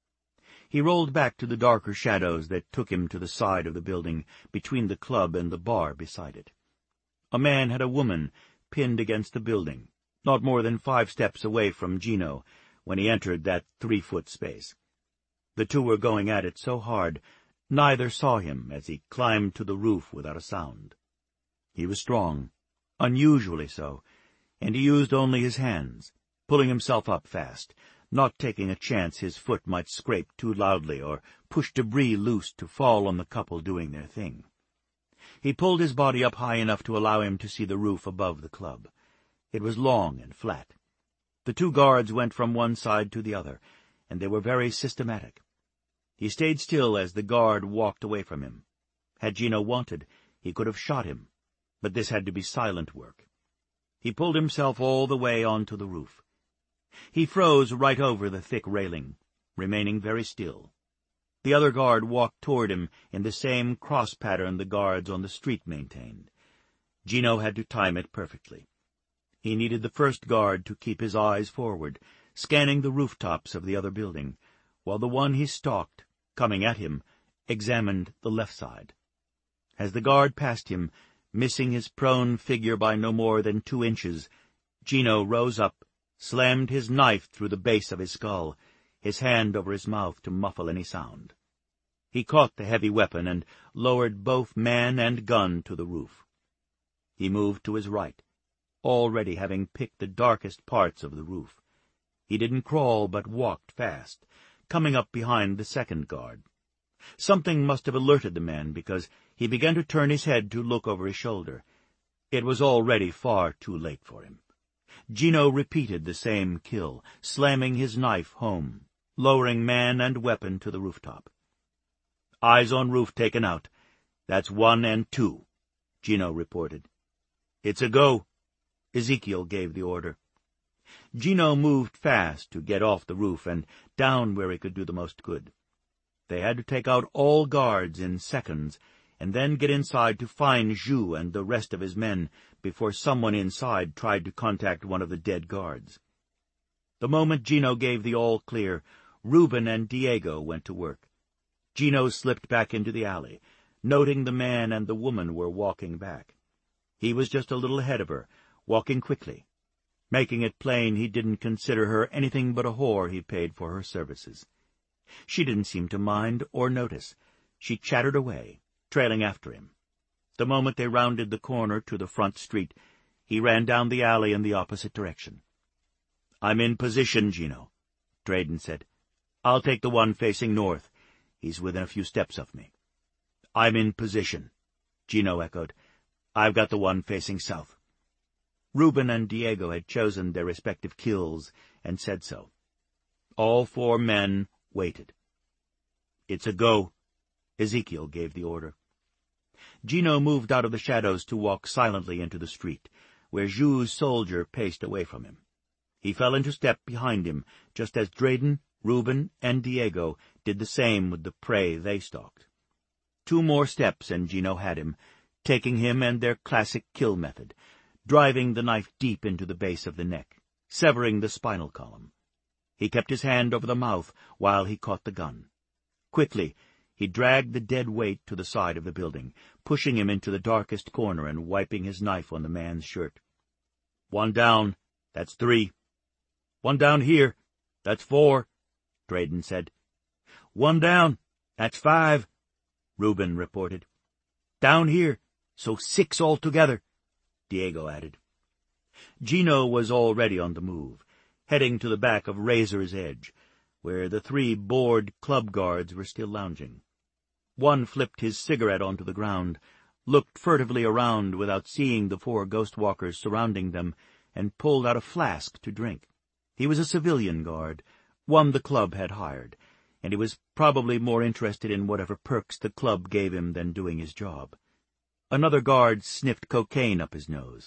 He rolled back to the darker shadows that took him to the side of the building between the club and the bar beside it. A man had a woman pinned against the building, not more than five steps away from Gino when he entered that three-foot space. The two were going at it so hard, neither saw him as he climbed to the roof without a sound. He was strong, unusually so, and he used only his hands, pulling himself up fast, not taking a chance his foot might scrape too loudly or push debris loose to fall on the couple doing their thing. He pulled his body up high enough to allow him to see the roof above the club. It was long and flat. The two guards went from one side to the other, and they were very systematic. He stayed still as the guard walked away from him. Had Gino wanted, he could have shot him, but this had to be silent work. He pulled himself all the way onto the roof. He froze right over the thick railing, remaining very still. The other guard walked toward him in the same cross pattern the guards on the street maintained. Gino had to time it perfectly. He needed the first guard to keep his eyes forward, scanning the rooftops of the other building, while the one he stalked, coming at him, examined the left side. As the guard passed him, missing his prone figure by no more than two inches, Gino rose up, slammed his knife through the base of his skull, his hand over his mouth to muffle any sound. He caught the heavy weapon and lowered both man and gun to the roof. He moved to his right, already having picked the darkest parts of the roof. He didn't crawl, but walked fast, coming up behind the second guard. Something must have alerted the man, because he began to turn his head to look over his shoulder. It was already far too late for him. Gino repeated the same kill, slamming his knife home, lowering man and weapon to the rooftop. "Eyes on roof taken out. That's one and two," Gino reported. "It's a go." Ezekiel gave the order. Gino moved fast to get off the roof and down where he could do the most good. They had to take out all guards in seconds, and then get inside to find Zhu and the rest of his men before someone inside tried to contact one of the dead guards. The moment Gino gave the all-clear, Reuben and Diego went to work. Gino slipped back into the alley, noting the man and the woman were walking back. He was just a little ahead of her, walking quickly, making it plain he didn't consider her anything but a whore he paid for her services. She didn't seem to mind or notice. She chattered away, trailing after him. The moment they rounded the corner to the front street, he ran down the alley in the opposite direction. "I'm in position, Gino," Drayden said. "I'll take the one facing north. He's within a few steps of me." "I'm in position," Gino echoed. "I've got the one facing south." Reuben and Diego had chosen their respective kills and said so. All four men waited. "It's a go." Ezekiel gave the order. Gino moved out of the shadows to walk silently into the street, where Zhu's soldier paced away from him. He fell into step behind him, just as Drayden, Reuben, and Diego did the same with the prey they stalked. Two more steps and Gino had him, taking him and their classic kill method, driving the knife deep into the base of the neck, severing the spinal column. He kept his hand over the mouth while he caught the gun. Quickly, he dragged the dead weight to the side of the building, pushing him into the darkest corner and wiping his knife on the man's shirt. "One down. That's three." "One down here." "That's four," Drayden said. "One down. That's five," Reuben reported. "Down here, so six altogether," Diego added. Gino was already on the move, heading to the back of Razor's Edge, where the three bored club guards were still lounging. One flipped his cigarette onto the ground, looked furtively around without seeing the four ghost walkers surrounding them, and pulled out a flask to drink. He was a civilian guard, one the club had hired, and he was probably more interested in whatever perks the club gave him than doing his job. Another guard sniffed cocaine up his nose.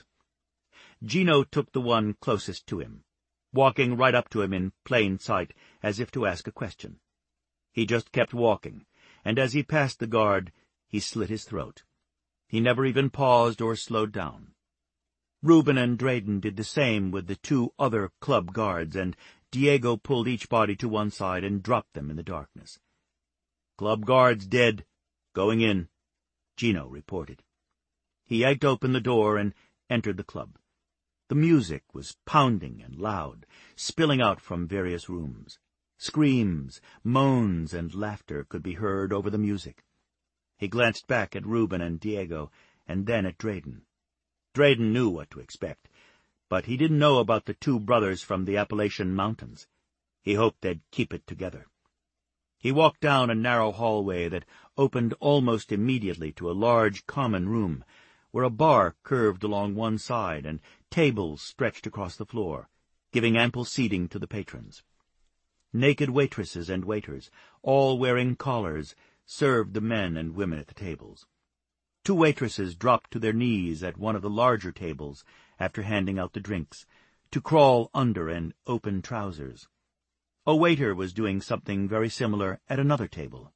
Gino took the one closest to him, walking right up to him in plain sight, as if to ask a question. He just kept walking, and as he passed the guard, he slit his throat. He never even paused or slowed down. Reuben and Drayden did the same with the two other club guards, and Diego pulled each body to one side and dropped them in the darkness. "Club guards dead. Going in," Gino reported. He yanked open the door and entered the club. The music was pounding and loud, spilling out from various rooms. Screams, moans, and laughter could be heard over the music. He glanced back at Reuben and Diego, and then at Drayden. Drayden knew what to expect, but he didn't know about the two brothers from the Appalachian Mountains. He hoped they'd keep it together. He walked down a narrow hallway that opened almost immediately to a large common room, where a bar curved along one side and tables stretched across the floor, giving ample seating to the patrons. Naked waitresses and waiters, all wearing collars, served the men and women at the tables. Two waitresses dropped to their knees at one of the larger tables after handing out the drinks, to crawl under and open trousers. A waiter was doing something very similar at another table.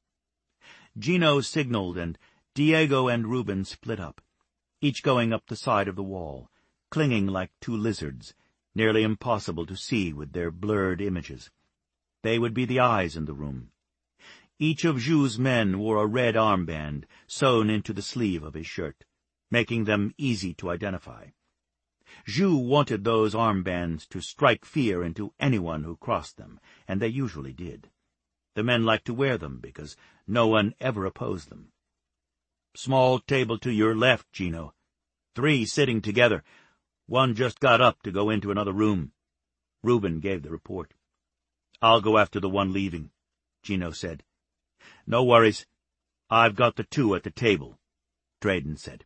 Gino signaled, and Diego and Reuben split up, each going up the side of the wall, clinging like two lizards, nearly impossible to see with their blurred images. They would be the eyes in the room. Each of Jou's men wore a red armband sewn into the sleeve of his shirt, making them easy to identify. Jou wanted those armbands to strike fear into anyone who crossed them, and they usually did. The men liked to wear them because no one ever opposed them. "Small table to your left, Gino. Three sitting together. One just got up to go into another room." Reuben gave the report. "I'll go after the one leaving," Gino said. "No worries. I've got the two at the table," Drayden said.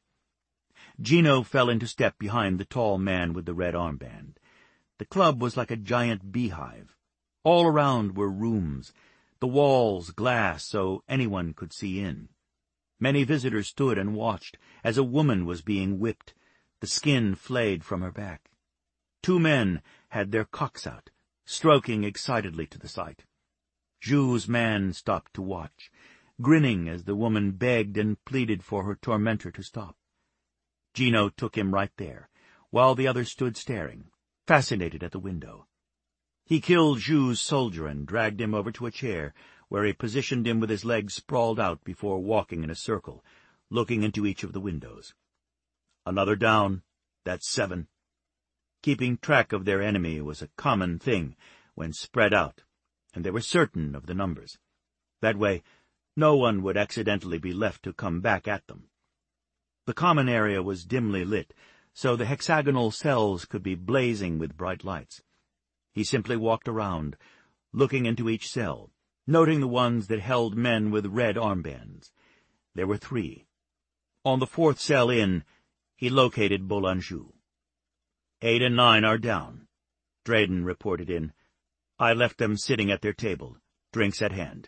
Gino fell into step behind the tall man with the red armband. The club was like a giant beehive. All around were rooms, the walls glass so anyone could see in. Many visitors stood and watched as a woman was being whipped, the skin flayed from her back. Two men had their cocks out, stroking excitedly to the sight. Jou's man stopped to watch, grinning as the woman begged and pleaded for her tormentor to stop. Gino took him right there, while the others stood staring, fascinated at the window. He killed Jou's soldier and dragged him over to a chair, where he positioned him with his legs sprawled out before walking in a circle, looking into each of the windows. "Another down. That's seven." Keeping track of their enemy was a common thing when spread out, and they were certain of the numbers. That way, no one would accidentally be left to come back at them. The common area was dimly lit, so the hexagonal cells could be blazing with bright lights. He simply walked around, looking into each cell, noting the ones that held men with red armbands. There were three. On the fourth cell in, he located Boulanger. "Eight and nine are down," Drayden reported in. "I left them sitting at their table, drinks at hand."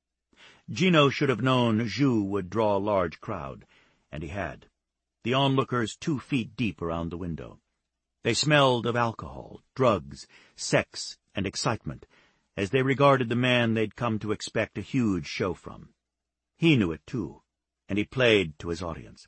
Gino should have known Jou would draw a large crowd, and he had. The onlookers two feet deep around the window. They smelled of alcohol, drugs, sex, and excitement, as they regarded the man they'd come to expect a huge show from. He knew it, too, and he played to his audience.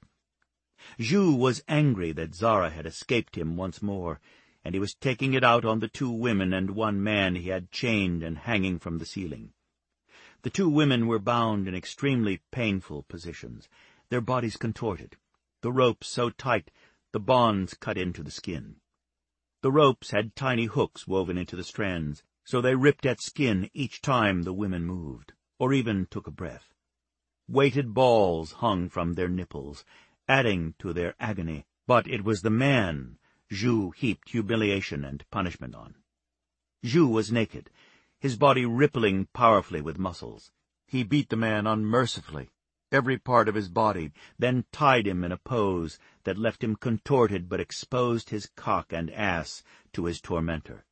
Jou was angry that Zara had escaped him once more, and he was taking it out on the two women and one man he had chained and hanging from the ceiling. The two women were bound in extremely painful positions, their bodies contorted, the ropes so tight the bonds cut into the skin. The ropes had tiny hooks woven into the strands, so they ripped at skin each time the women moved, or even took a breath. Weighted balls hung from their nipples, adding to their agony, but it was the man Zhu heaped humiliation and punishment on. Zhu was naked, his body rippling powerfully with muscles. He beat the man unmercifully, every part of his body, then tied him in a pose that left him contorted but exposed his cock and ass to his tormentor.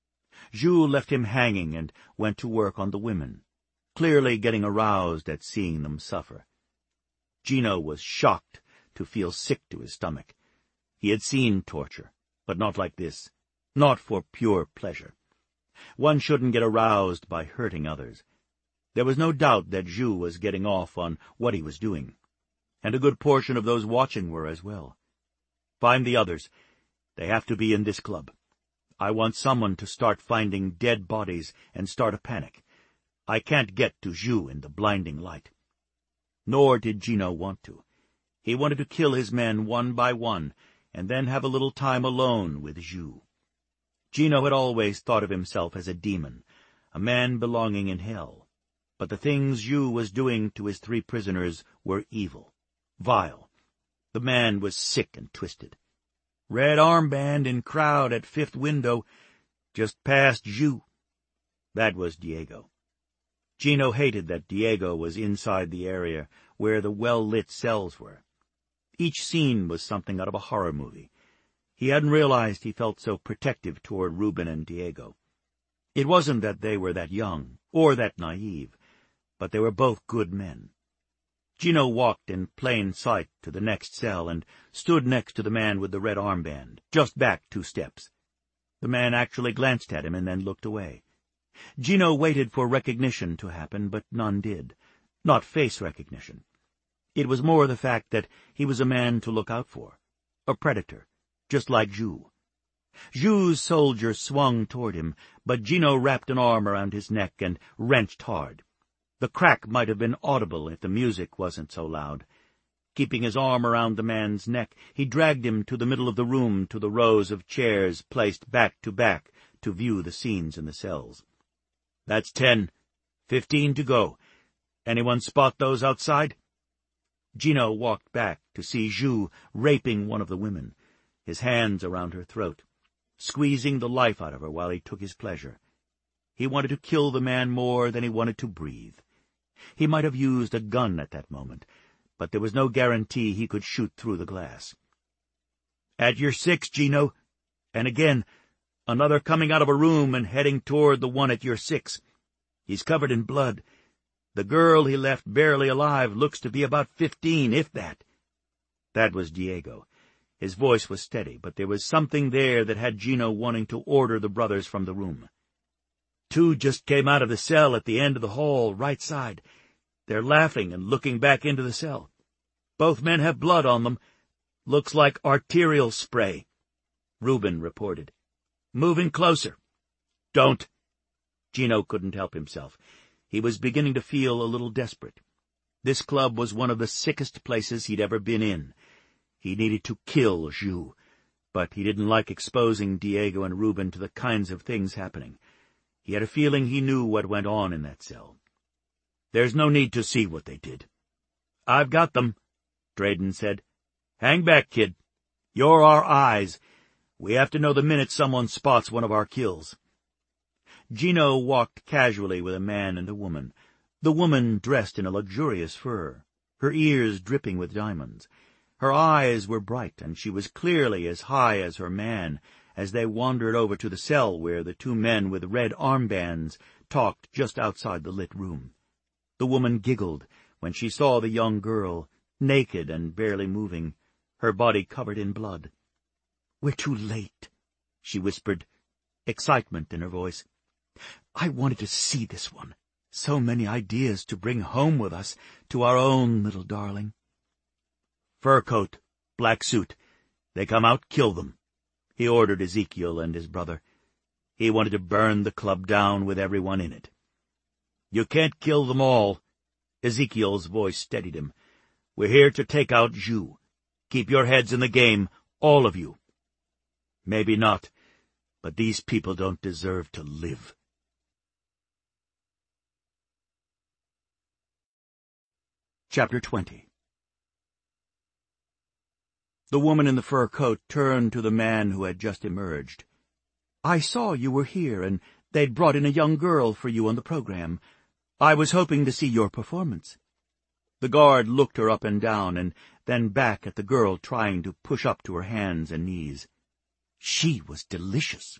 Zhu left him hanging and went to work on the women, clearly getting aroused at seeing them suffer. Gino was shocked to feel sick to his stomach. He had seen torture, but not like this, not for pure pleasure. One shouldn't get aroused by hurting others. There was no doubt that Zhu was getting off on what he was doing, and a good portion of those watching were as well. Find the others. They have to be in this club. I want someone to start finding dead bodies and start a panic. I can't get to Zhu in the blinding light. Nor did Gino want to. He wanted to kill his men one by one, and then have a little time alone with Zhu. Gino had always thought of himself as a demon, a man belonging in hell, but the things Zhu was doing to his three prisoners were evil, vile. The man was sick and twisted. Red armband in crowd at fifth window, just past Zhu. That was Diego. Gino hated that Diego was inside the area where the well-lit cells were. Each scene was something out of a horror movie. He hadn't realized he felt so protective toward Ruben and Diego. It wasn't that they were that young, or that naive, but they were both good men. Gino walked in plain sight to the next cell and stood next to the man with the red armband, just back two steps. The man actually glanced at him and then looked away. Gino waited for recognition to happen, but none did. Not face recognition. It was more the fact that he was a man to look out for, a predator, just like Zhu. Zhu's soldier swung toward him, but Gino wrapped an arm around his neck and wrenched hard. The crack might have been audible if the music wasn't so loud. Keeping his arm around the man's neck, he dragged him to the middle of the room to the rows of chairs placed back to back to view the scenes in the cells. That's ten. Fifteen to go. Anyone spot those outside? Gino walked back to see Zhu raping one of the women, his hands around her throat, squeezing the life out of her while he took his pleasure. He wanted to kill the man more than he wanted to breathe. He might have used a gun at that moment, but there was no guarantee he could shoot through the glass. At your six, Gino. And again, another coming out of a room and heading toward the one at your six. He's covered in blood. The girl he left barely alive looks to be about fifteen, if that. That was Diego. His voice was steady, but there was something there that had Gino wanting to order the brothers from the room. Two just came out of the cell at the end of the hall, right side. They're laughing and looking back into the cell. Both men have blood on them. Looks like arterial spray. Ruben reported. Moving closer. Don't. Gino couldn't help himself. He was beginning to feel a little desperate. This club was one of the sickest places he'd ever been in. He needed to kill Zhu, but he didn't like exposing Diego and Ruben to the kinds of things happening. He had a feeling he knew what went on in that cell. There's no need to see what they did. I've got them, Drayden said. Hang back, kid. You're our eyes. We have to know the minute someone spots one of our kills. Gino walked casually with a man and a woman, the woman dressed in a luxurious fur, her ears dripping with diamonds. Her eyes were bright, and she was clearly as high as her man as they wandered over to the cell where the two men with red armbands talked just outside the lit room. The woman giggled when she saw the young girl, naked and barely moving, her body covered in blood. "We're too late," she whispered, excitement in her voice. "I wanted to see this one. So many ideas to bring home with us to our own little darling." "Fur coat, black suit. They come out, kill them," he ordered Ezekiel and his brother. He wanted to burn the club down with everyone in it. "You can't kill them all." Ezekiel's voice steadied him. "We're here to take out Zhu. Keep your heads in the game, all of you." "Maybe not, but these people don't deserve to live," Chapter twenty. The woman in the fur coat turned to the man who had just emerged. "I saw you were here, and they'd brought in a young girl for you on the program. I was hoping to see your performance." The guard looked her up and down, and then back at the girl trying to push up to her hands and knees. She was delicious.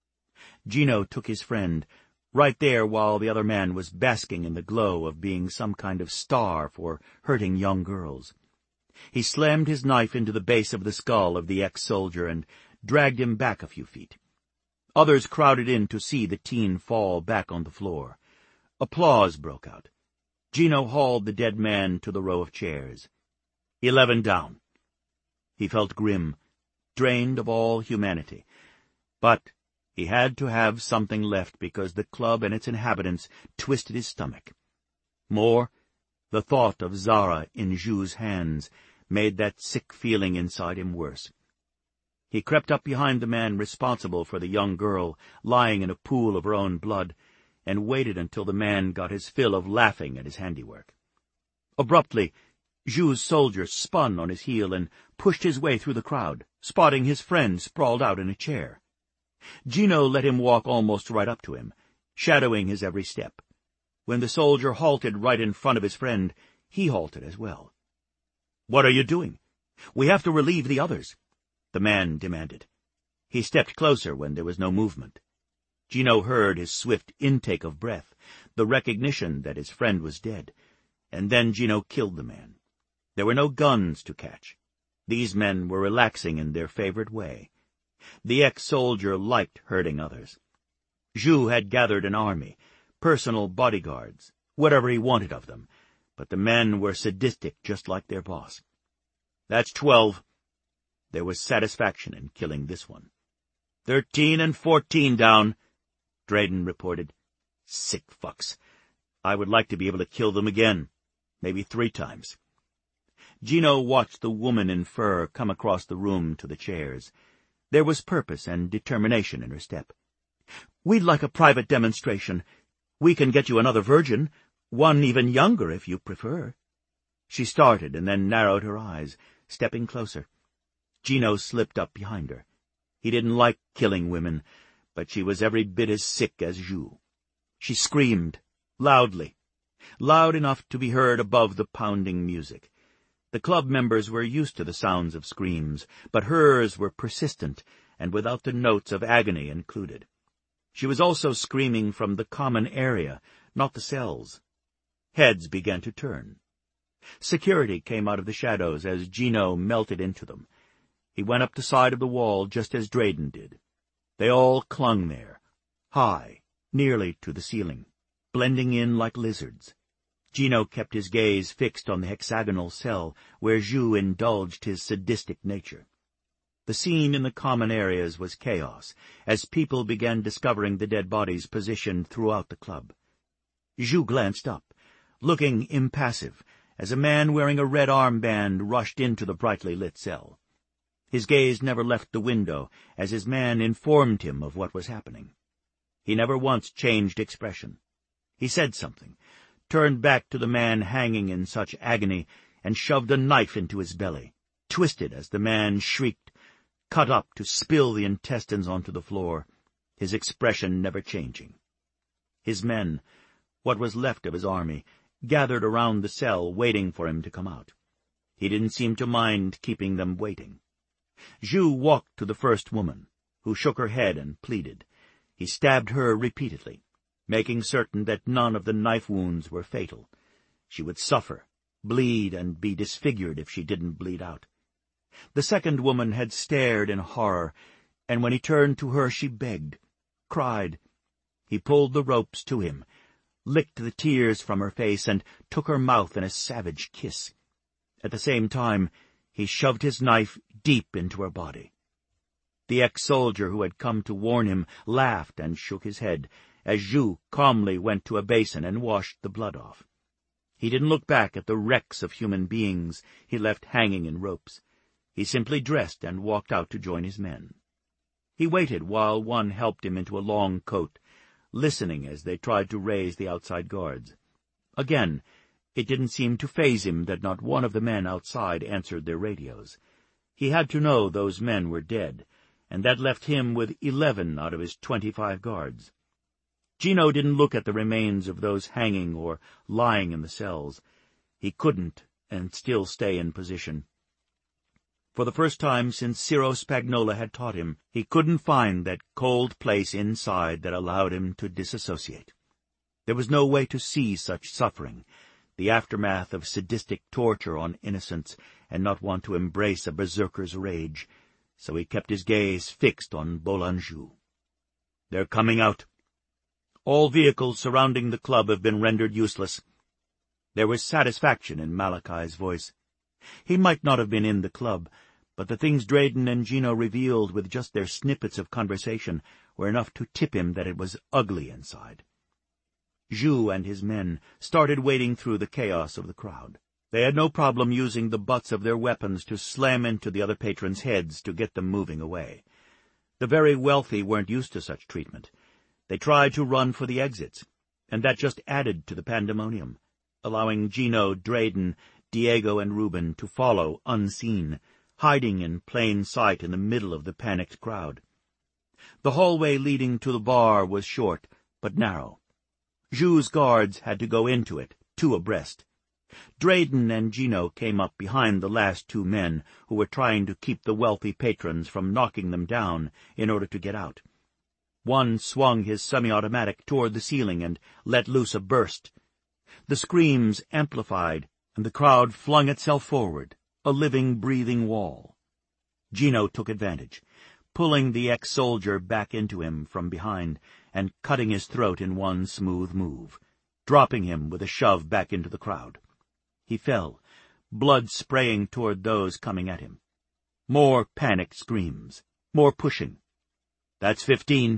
Gino took his friend, right there while the other man was basking in the glow of being some kind of star for hurting young girls. He slammed his knife into the base of the skull of the ex-soldier and dragged him back a few feet. Others crowded in to see the teen fall back on the floor. Applause broke out. Gino hauled the dead man to the row of chairs. Eleven down. He felt grim, drained of all humanity. But he had to have something left because the club and its inhabitants twisted his stomach. More, the thought of Zara in Ju's hands made that sick feeling inside him worse. He crept up behind the man responsible for the young girl lying in a pool of her own blood and waited until the man got his fill of laughing at his handiwork. Abruptly, Ju's soldier spun on his heel and pushed his way through the crowd, spotting his friend sprawled out in a chair. Gino let him walk almost right up to him, shadowing his every step. When the soldier halted right in front of his friend, he halted as well. "What are you doing? We have to relieve the others," the man demanded. He stepped closer when there was no movement. Gino heard his swift intake of breath, the recognition that his friend was dead, and then Gino killed the man. There were no guns to catch. These men were relaxing in their favorite way. The ex-soldier liked hurting others. Ju had gathered an army, personal bodyguards, whatever he wanted of them, but the men were sadistic just like their boss. "That's twelve." There was satisfaction in killing this one. Thirteen and fourteen down," Drayden reported. "Sick fucks. I would like to be able to kill them again, maybe three times." Gino watched the woman in fur come across the room to the chairs. There was purpose and determination in her step. "We'd like a private demonstration. We can get you another virgin, one even younger if you prefer." She started and then narrowed her eyes, stepping closer. Gino slipped up behind her. He didn't like killing women, but she was every bit as sick as Ju. She screamed, loudly, loud enough to be heard above the pounding music. The club members were used to the sounds of screams, but hers were persistent and without the notes of agony included. She was also screaming from the common area, not the cells. Heads began to turn. Security came out of the shadows as Gino melted into them. He went up the side of the wall just as Drayden did. They all clung there, high, nearly to the ceiling, blending in like lizards. Gino kept his gaze fixed on the hexagonal cell where Ju indulged his sadistic nature. The scene in the common areas was chaos, as people began discovering the dead bodies positioned throughout the club. Ju glanced up, looking impassive, as a man wearing a red armband rushed into the brightly lit cell. His gaze never left the window as his man informed him of what was happening. He never once changed expression. He said something, turned back to the man hanging in such agony, and shoved a knife into his belly, twisted as the man shrieked, cut up to spill the intestines onto the floor, his expression never changing. His men, what was left of his army, gathered around the cell waiting for him to come out. He didn't seem to mind keeping them waiting. Ju walked to the first woman, who shook her head and pleaded. He stabbed her repeatedly, making certain that none of the knife wounds were fatal. She would suffer, bleed, and be disfigured if she didn't bleed out. The second woman had stared in horror, and when he turned to her she begged, cried. He pulled the ropes to him, licked the tears from her face, and took her mouth in a savage kiss. At the same time, he shoved his knife deep into her body. The ex-soldier who had come to warn him laughed and shook his head, as Ju calmly went to a basin and washed the blood off. He didn't look back at the wrecks of human beings he left hanging in ropes. He simply dressed and walked out to join his men. He waited while one helped him into a long coat, listening as they tried to raise the outside guards. Again, It didn't seem to faze him that not one of the men outside answered their radios. He had to know those men were dead, and that left him with eleven out of his twenty-five guards. Gino didn't look at the remains of those hanging or lying in the cells. He couldn't and still stay in position. For the first time since Ciro Spagnola had taught him, he couldn't find that cold place inside that allowed him to disassociate. There was no way to see such suffering, the aftermath of sadistic torture on innocents, and not want to embrace a berserker's rage, so he kept his gaze fixed on Boulanger. "They're coming out. All vehicles surrounding the club have been rendered useless." There was satisfaction in Malachi's voice. He might not have been in the club, but the things Drayden and Gino revealed with just their snippets of conversation were enough to tip him that it was ugly inside. Jus and his men started wading through the chaos of the crowd. They had no problem using the butts of their weapons to slam into the other patrons' heads to get them moving away. The very wealthy weren't used to such treatment. They tried to run for the exits, and that just added to the pandemonium, allowing Gino, Drayden, Diego, and Reuben to follow unseen, hiding in plain sight in the middle of the panicked crowd. The hallway leading to the bar was short, but narrow. Jus's guards had to go into it, two abreast. Drayden and Gino came up behind the last two men who were trying to keep the wealthy patrons from knocking them down in order to get out. One swung his semi-automatic toward the ceiling and let loose a burst. The screams amplified, and the crowd flung itself forward, a living, breathing wall. Gino took advantage, pulling the ex-soldier back into him from behind and cutting his throat in one smooth move, dropping him with a shove back into the crowd. He fell, blood spraying toward those coming at him. More panicked screams, more pushing. "That's fifteen."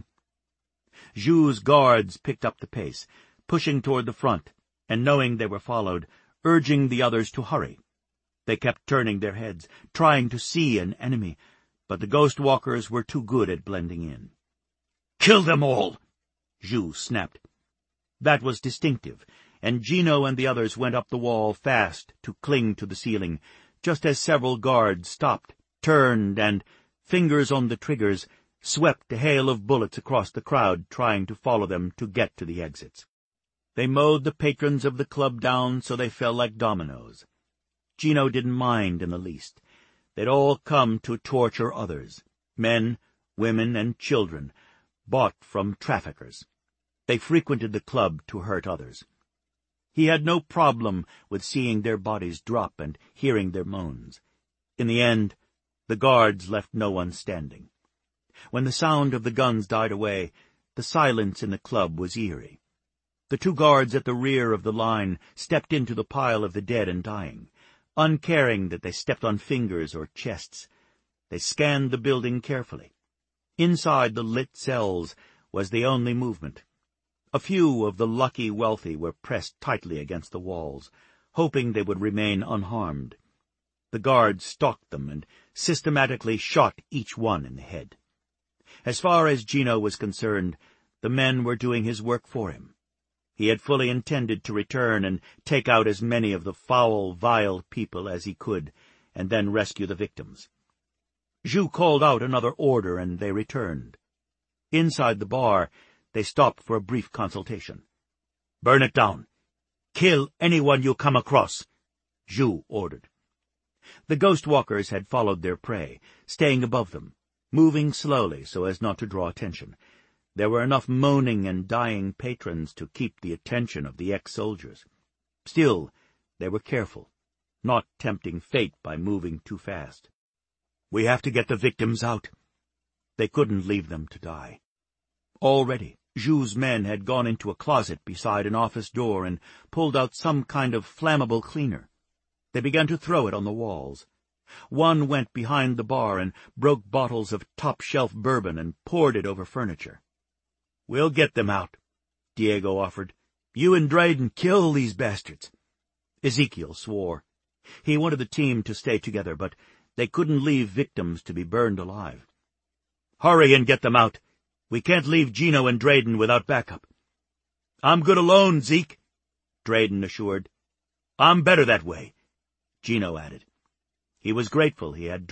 Jus's guards picked up the pace, pushing toward the front, and knowing they were followed, urging the others to hurry. They kept turning their heads, trying to see an enemy, but the ghost walkers were too good at blending in. "Kill them all!" Jus snapped. That was distinctive, and Gino and the others went up the wall fast to cling to the ceiling, just as several guards stopped, turned, and, fingers on the triggers, swept a hail of bullets across the crowd, trying to follow them to get to the exits. They mowed the patrons of the club down so they fell like dominoes. Gino didn't mind in the least. They'd all come to torture others, men, women, and children, bought from traffickers. They frequented the club to hurt others. He had no problem with seeing their bodies drop and hearing their moans. In the end, the guards left no one standing. When the sound of the guns died away, the silence in the club was eerie. The two guards at the rear of the line stepped into the pile of the dead and dying, uncaring that they stepped on fingers or chests. They scanned the building carefully. Inside the lit cells was the only movement. A few of the lucky wealthy were pressed tightly against the walls, hoping they would remain unharmed. The guards stalked them and systematically shot each one in the head. As far as Gino was concerned, the men were doing his work for him. He had fully intended to return and take out as many of the foul, vile people as he could, and then rescue the victims. Jus called out another order, and they returned. Inside the bar, they stopped for a brief consultation. "Burn it down. Kill anyone you come across," Jus ordered. The ghost walkers had followed their prey, staying above them, moving slowly so as not to draw attention. There were enough moaning and dying patrons to keep the attention of the ex-soldiers. Still, they were careful, not tempting fate by moving too fast. "We have to get the victims out." They couldn't leave them to die. Already, Jus's men had gone into a closet beside an office door and pulled out some kind of flammable cleaner. They began to throw it on the walls. One went behind the bar and broke bottles of top-shelf bourbon and poured it over furniture. "We'll get them out," Diego offered. "You and Drayden kill these bastards." Ezekiel swore. He wanted the team to stay together, but they couldn't leave victims to be burned alive. "Hurry and get them out. We can't leave Gino and Drayden without backup." "I'm good alone, Zeke," Drayden assured. I'm better that way," Gino added. He was grateful he had